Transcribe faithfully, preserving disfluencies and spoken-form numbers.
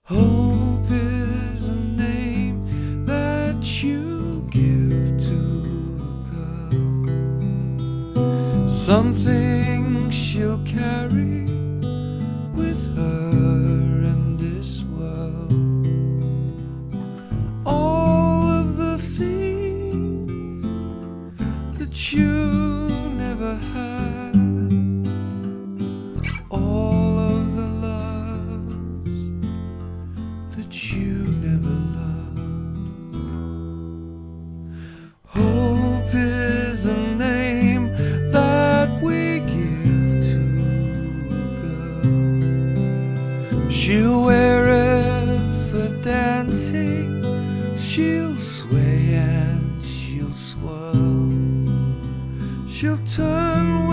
Hope is a name that you give to a girl, something she'll carry with her in this world. All of the things that you never had, all of the loves that you never loved. Hope is a name that we give to a girl. She'll wear it for dancing, she'll sway and she'll swirl, she'll turn